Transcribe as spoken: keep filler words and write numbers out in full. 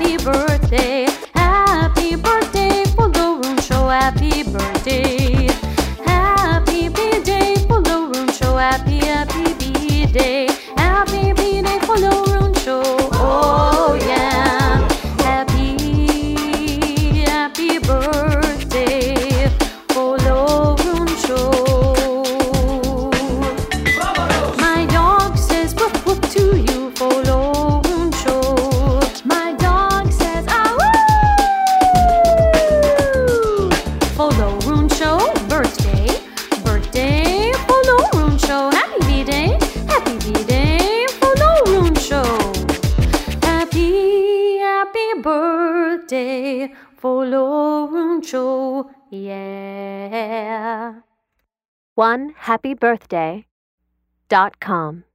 happy birthday. Happy birthday for Lorun Show. Happy birthday. Happy birthday for Lorun Show. Happy, happy birthday. Happy birthday for Lorun Show. Oh yeah. Happy, happy birthday for Lorun Show. My dog says whoop whoop to you for Lorun Show. My dog says ah woo for Lorun Show. Birthday, birthday for Lorun Show. Happy birthday, happy birthday for Lorun Show. Happy, happy birthday for Lorun Show. Yeah. one happy birthday dot com